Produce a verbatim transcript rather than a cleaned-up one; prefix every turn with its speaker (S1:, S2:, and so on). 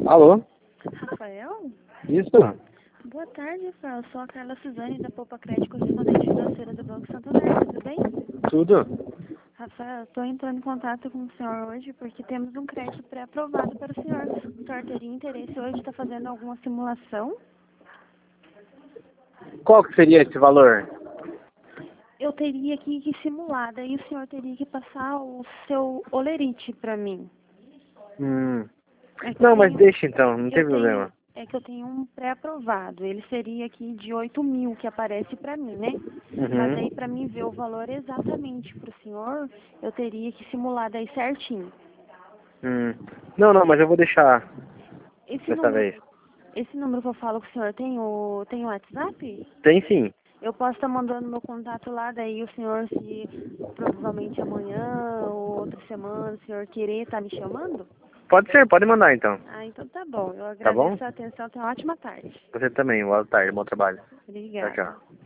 S1: Alô?
S2: Rafael?
S1: Isso?
S2: Boa tarde, Rafael. Sou a Carla Suzane, da Poupa Crédito, correspondente financeira do Banco Santander. Tudo bem?
S1: Tudo?
S2: Rafael, estou entrando em contato com o senhor hoje porque temos um crédito pré-aprovado para o senhor. O senhor teria interesse hoje de estar fazendo alguma simulação?
S1: Qual que seria esse valor?
S2: Eu teria que, que simular, daí o senhor teria que passar o seu olerite para mim.
S1: Hum.
S2: É que
S1: Não,
S2: eu
S1: mas
S2: tenho-
S1: deixa então, não tem
S2: eu tenho,
S1: problema.
S2: é que eu tenho um pré-aprovado. Ele seria aqui de oito mil que aparece para mim, né? Mas aí
S1: Uhum.
S2: para mim ver o valor exatamente para o senhor, eu teria que simular daí certinho.
S1: Hum. Não, não, mas eu vou deixar
S2: Esse
S1: dessa
S2: número,
S1: vez.
S2: esse número que eu falo com o senhor tem o, tem o WhatsApp?
S1: Tem sim.
S2: Eu posso estar mandando meu contato lá, daí o senhor, se provavelmente amanhã ou outra semana, o senhor querer estar me chamando?
S1: Pode ser, pode mandar então.
S2: Ah, então tá bom. Eu
S1: Tá bom?
S2: agradeço a atenção. Tenha uma ótima tarde.
S1: Você também, boa tarde, bom trabalho. Tchau,
S2: Obrigada.
S1: tchau.